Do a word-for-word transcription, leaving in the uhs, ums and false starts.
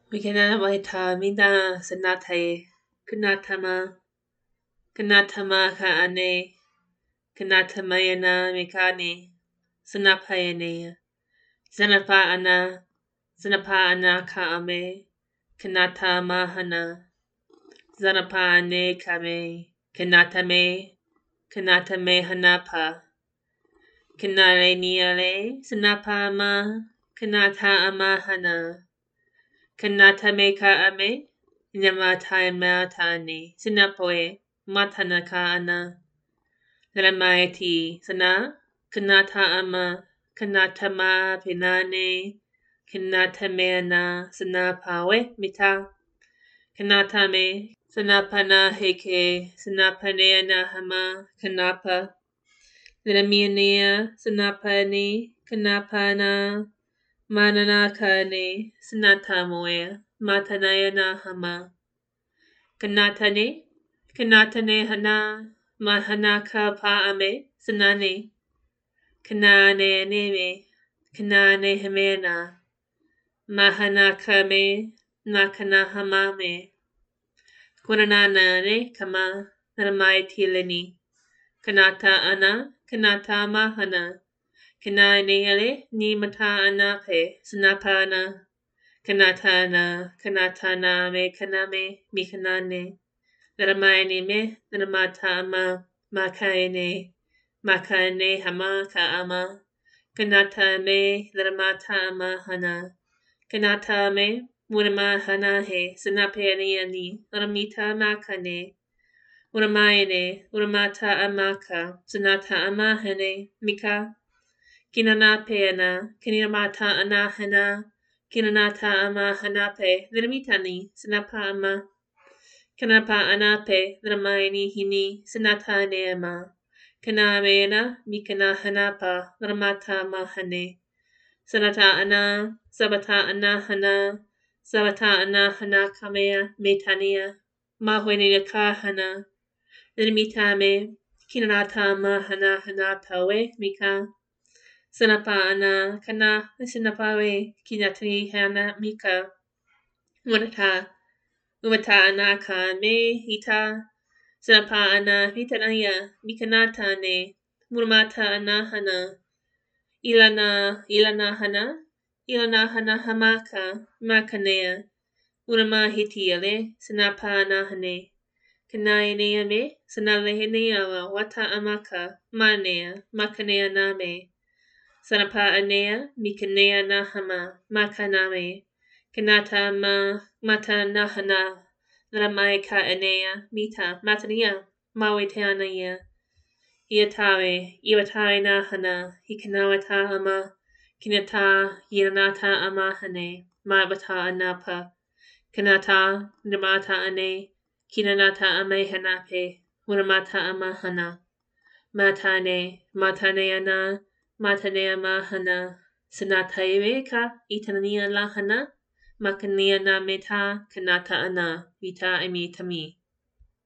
Mikana waita minda sanate kunatama kunatama ka ane kunatamayana mikane sanapayane zanapa ana zanapa ana ka ame kunata mahana zanapa ane kame kunatame kunatame hanapa kunale niale sanapa ama kunata amahana Kanata me ka ame, Namata matane, Sinapoe, Matana ka ana, Lamaiti, Sana, Kanata ama, Kanata ma pinane, Kanata me ana, Sanapawe, Mita, Kanata me, Sanapana heke, Sanapane ana hama, Kanapa, Lamiania, Sanapane, Kanapana, Mananakane Sanatamoe Matanayana Hama Kanatane Kanatane Hana Mahanaka Pa Ame Sanane Kanane Neme Kanane Hemena Mahanakame Nakana Hamame Kunanane Kama Namai Tilani Kanata Ana Kanata Mahana Kanane ni mata anape sanapana kanatana kanatana me kaname mikanane naramayane me naramata ama makaene makane hama ka ama kanata me naramata ama hana kanata me murama hana he sanapani ani naramita makane uramayane uramata amaka sanata amahane mika Kinana peana, kinamata anahana, kinanata ama hanape, liramitani, sinapa ama, kanapa anape, liramaini hini, sinata neama, kanameana, mikana hanapa, liramata mahane, sanata ana, sabata anahana, sabata anahana kamea, metania, mahwene kahana, liramitame, kinanata mahana hanapawe, mika, Sanapa ana kana sinapawe kinatri hana mika umata umata ana ka me hita sanapa ana hitanaya mikanata ne murmata ana hana ilana ilana hana ilana hana hamaka makanea urama hitiale sanapa ana hane kanai ne me sanale awa wata amaka manea makanea name Sanapa anea, mikanea nahama, makaname, kanata ma, mata nahana, ramai ka anea, mita, matania, mawetanaya, iatawe, iwatawe nahana, hikanawata ama, kinata, yanata amahane, mabata anapa, kanata, namata ane, kinanata amehanape, uramata amahana, matane, matane ana, Matanea mahana, sanataime ka, itania lahana, makania na meta, kanata ana, vita emi tami.